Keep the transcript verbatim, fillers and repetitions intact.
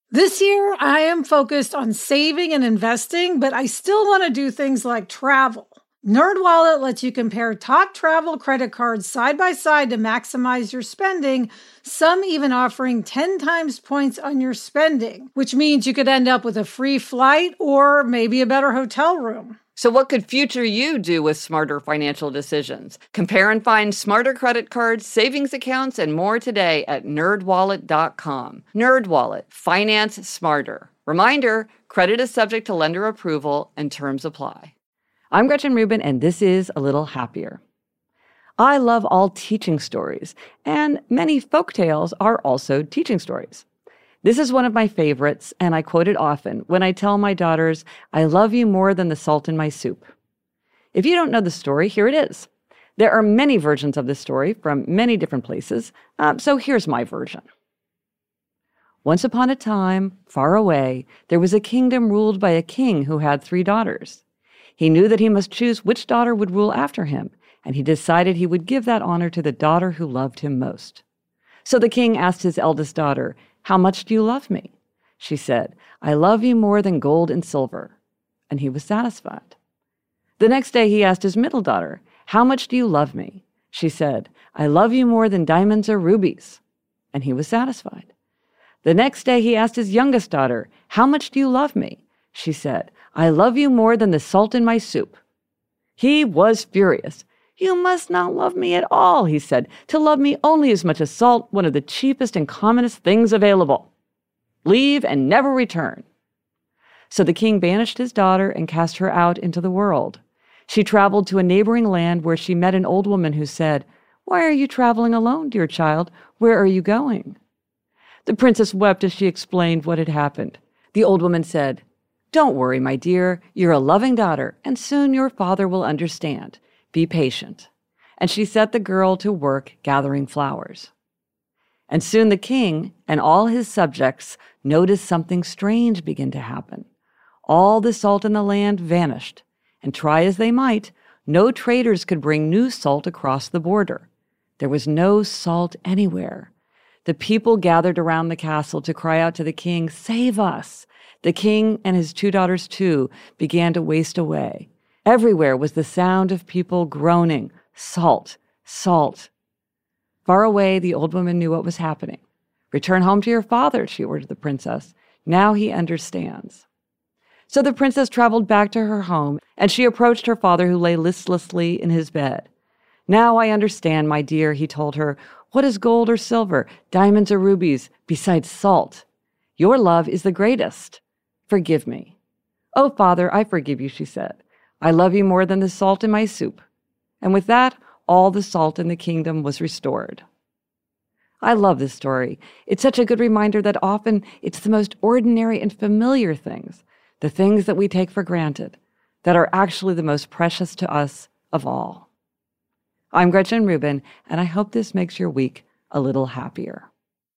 This year, I am focused on saving and investing, but I still want to do things like travel. NerdWallet lets you compare top travel credit cards side by side to maximize your spending, some even offering ten times points on your spending, which means you could end up with a free flight or maybe a better hotel room. So what could future you do with smarter financial decisions? Compare and find smarter credit cards, savings accounts, and more today at nerd wallet dot com. NerdWallet. Finance smarter. Reminder, credit is subject to lender approval and terms apply. I'm Gretchen Rubin, and this is A Little Happier. I love all teaching stories, and many folk tales are also teaching stories. This is one of my favorites, and I quote it often when I tell my daughters, I love you more than the salt in my soup. If you don't know the story, here it is. There are many versions of this story from many different places, um, so here's my version. Once upon a time, far away, there was a kingdom ruled by a king who had three daughters. He knew that he must choose which daughter would rule after him, and he decided he would give that honor to the daughter who loved him most. So the king asked his eldest daughter, How much do you love me? She said, I love you more than gold and silver. And he was satisfied. The next day he asked his middle daughter, How much do you love me? She said, I love you more than diamonds or rubies. And he was satisfied. The next day he asked his youngest daughter, How much do you love me? She said, I love you more than the salt in my soup. He was furious. You must not love me at all, he said, to love me only as much as salt, one of the cheapest and commonest things available. Leave and never return. So the king banished his daughter and cast her out into the world. She traveled to a neighboring land where she met an old woman who said, Why are you traveling alone, dear child? Where are you going? The princess wept as she explained what had happened. The old woman said, Don't worry, my dear. You're a loving daughter, and soon your father will understand. Be patient. And she set the girl to work gathering flowers. And soon the king and all his subjects noticed something strange begin to happen. All the salt in the land vanished, and try as they might, no traders could bring new salt across the border. There was no salt anywhere. The people gathered around the castle to cry out to the king, Save us! The king and his two daughters, too, began to waste away. Everywhere was the sound of people groaning, Salt, salt. Far away, the old woman knew what was happening. Return home to your father, she ordered the princess. Now he understands. So the princess traveled back to her home, and she approached her father, who lay listlessly in his bed. Now I understand, my dear, he told her. What is gold or silver, diamonds or rubies, besides salt? Your love is the greatest. Forgive me. Oh, father, I forgive you, she said. I love you more than the salt in my soup. And with that, all the salt in the kingdom was restored. I love this story. It's such a good reminder that often it's the most ordinary and familiar things, the things that we take for granted, that are actually the most precious to us of all. I'm Gretchen Rubin, and I hope this makes your week a little happier.